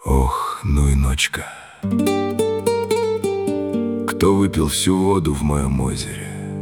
Ох, ну и ночка. Кто выпил всю воду в моем озере?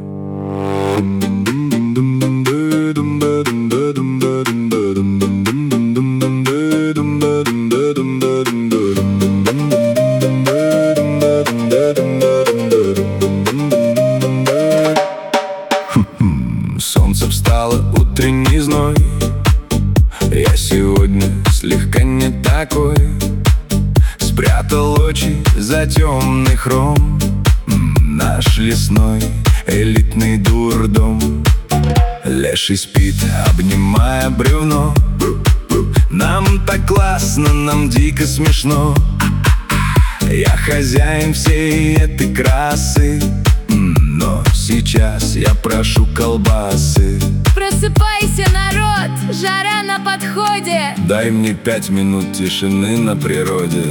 Солнце встало, утренний зной. Я сегодня слегка не такой. Спрятал очи за темный хром. Наш лесной элитный дурдом. Леший спит, обнимая бревно. Нам так классно, нам дико смешно. Я хозяин всей этой красы. Но сейчас я прошу колбасы. Просыпайся, народ, жара на подходе. Дай мне 5 минут тишины на природе.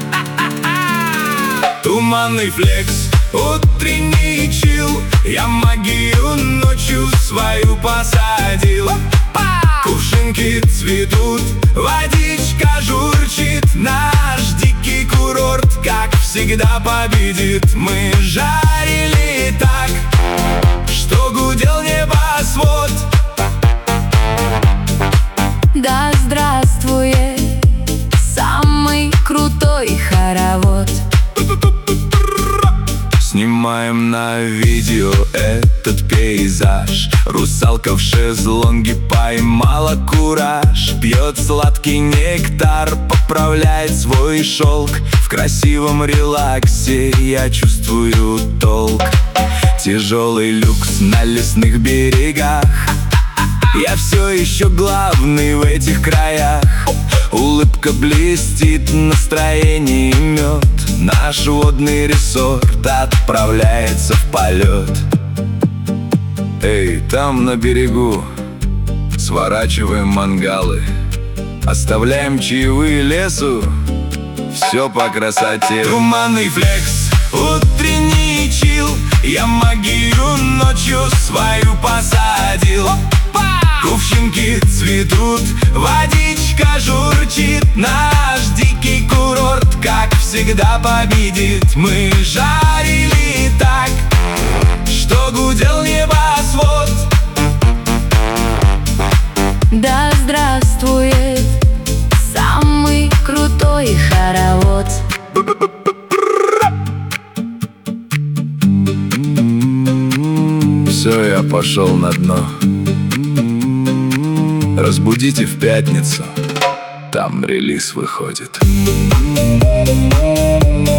Туманный флекс, утренний чил. Я магию ночью свою посадил. Кувшинки цветут, водичка журчит. Наш дикий курорт, как всегда, победит. Мы жарили так, что гудел небосвод. Да здравствует самый крутой хоровод. Снимаем на видео этот пейзаж. Русалка в шезлонге поймала кураж. Пьет сладкий нектар, поправляет свой шелк. В красивом релаксе я чувствую толк. Тяжелый люкс на лесных берегах. Я все еще главный в этих краях. Улыбка блестит, настроение мед. Наш водный ресорт отправляется в полет. Эй, там на берегу сворачиваем мангалы. Оставляем чаевые лесу. Все по красоте. Туманный флекс, утренний чил. Я магию ночью свою посадил. Кувшинки цветут, водичка журчит. Наш дикий курорт, как всегда, победит. Мы жарили так, что гудел небосвод. Да здравствует самый крутой хоровод. Все, я пошел на дно. Разбудите в пятницу, там релиз выходит.